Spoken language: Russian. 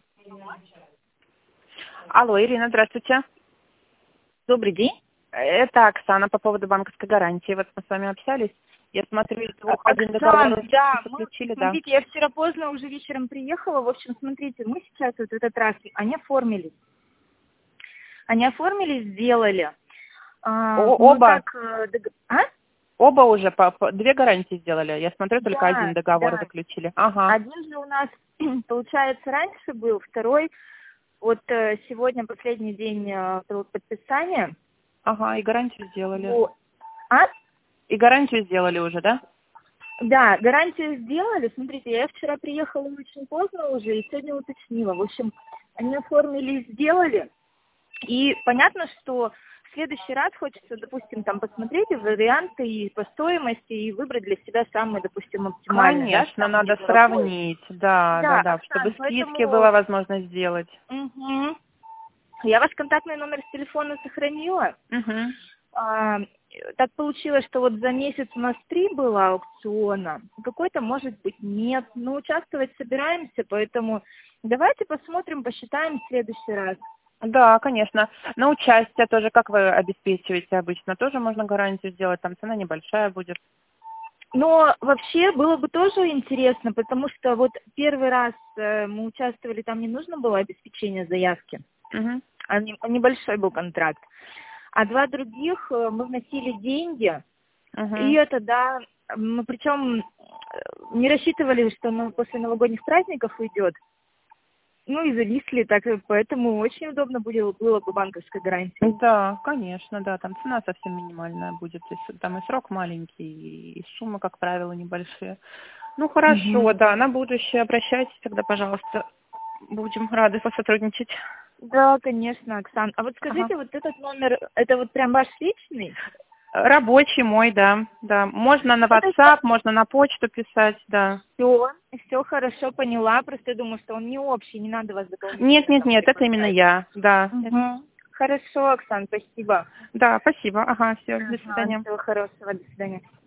Алло, Ирина, здравствуйте. Добрый день. Это Оксана по поводу банковской гарантии. Вот мы с вами общались. Я смотрю, один договор Оксан, да, заключили, да. смотрите, я вчера поздно уже вечером приехала. В общем, смотрите, мы сейчас вот этот раз, они оформились. Они оформились, сделали. Оба? А? Оба уже, две гарантии сделали. Я смотрю, только Да, один договор да. заключили. Ага. Один же у нас, получается, раньше был, второй, вот сегодня последний день подписания. Ага, и гарантию сделали. А? И гарантию сделали уже, да? Да, гарантию сделали. Смотрите, я вчера приехала очень поздно уже и сегодня уточнила. В общем, они оформили и сделали. И понятно, что в следующий раз хочется, допустим, там посмотреть варианты и по стоимости и выбрать для себя самый, допустим, оптимальный. Конечно, да, надо сравнить. Да, Оксан, чтобы скидки поэтому... была возможность сделать. Угу. Я ваш контактный номер с телефона сохранила. Угу. Так получилось, что вот за месяц у нас 3 было аукциона, какой-то, может быть, нет. Но участвовать собираемся, поэтому давайте посмотрим, посчитаем в следующий раз. Да, конечно. На участие тоже, как вы обеспечиваете обычно? Тоже можно гарантию сделать, там цена небольшая будет. Но вообще было бы тоже интересно, потому что вот первый раз мы участвовали, там не нужно было обеспечение заявки, Угу. а небольшой был контракт. А два других мы вносили деньги, Угу. и это, да, мы причем не рассчитывали, что после новогодних праздников уйдет. Ну и зависли, так поэтому очень удобно было бы банковская гарантия. Да, конечно, да, там цена совсем минимальная будет, там и срок маленький, и суммы, как правило, небольшие. Ну, хорошо, да, на будущее обращайтесь тогда, пожалуйста, будем рады посотрудничать. Да, конечно, Оксан. А вот Ага. скажите, вот этот номер, это вот прям ваш личный? Рабочий мой, да, да. Можно на WhatsApp, можно на почту писать, да. Все хорошо, поняла. Просто я думаю, что он не общий, не надо вас дополнительно. Нет, это именно я, да. Угу. Хорошо, Оксан, спасибо. Да, спасибо. Ага, все, до свидания. Всего хорошего, до свидания.